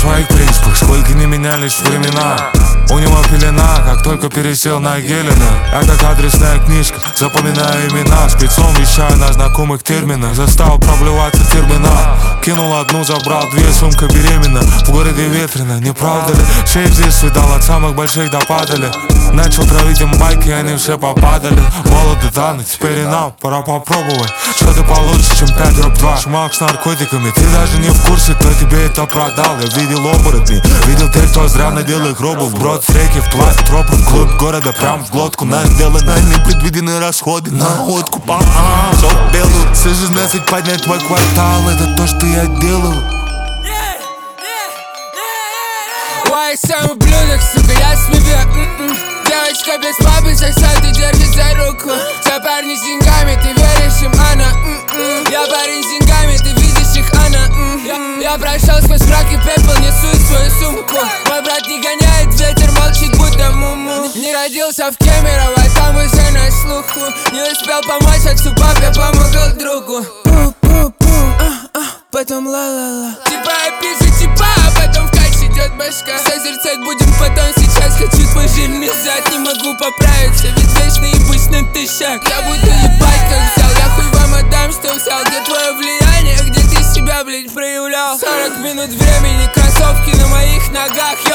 своих принципах, сколько не менялись времена. У него пелена, как только пересел на Гелена. Я как адресная книжка, запоминаю имена. Спецом вещаю на знакомых терминах. Заставил проблеваться терминал. Кинул одну, забрал две, сумка беременна. В городе ветрено, не правда ли? Шесть здесь видал, от самых больших до падали. Начал травить им байки, они все попадали. Молоды даны, теперь и нам пора попробовать. Что-то получше, чем 5 дробь 2. Чмак с наркотиками, ты даже не в курсе, кто тебе это продал. Я видел оборотни, видел тех, кто зря надел их робов. Брод с реки в пласт, тропы вглубь города, прям в глотку. Нас сделаны непредвиденные расходы на откуп. Все белую, с 16 поднять твой квартал, это то, что я делал. Ой, сам ублюдок, сука, я смею. Девочка без папы сосет и держит за руку. Все парни с деньгами, ты веришь им, она. Я парень с деньгами, ты видишь их, она. Я прошел сквозь мрак и пепел, несу свою сумку. Мой брат не гоняет ветер, молчит, будто муму. Не родился в Кемерово, там уже на слуху. Не успел помочь отцу, папе помогал другу. Потом ла-ла-ла. Типа я пишу, типа, а потом в кайф идет башка. Созерцать будем потом, сейчас хочу твой жирный зад. Не могу поправиться, ведь вечно ебусь на тысячах. Я буду ебать как взял, я хуй вам отдам, что взял. Где твое влияние, где ты себя, блять, проявлял? 40 минут времени, кроссовки на моих ногах.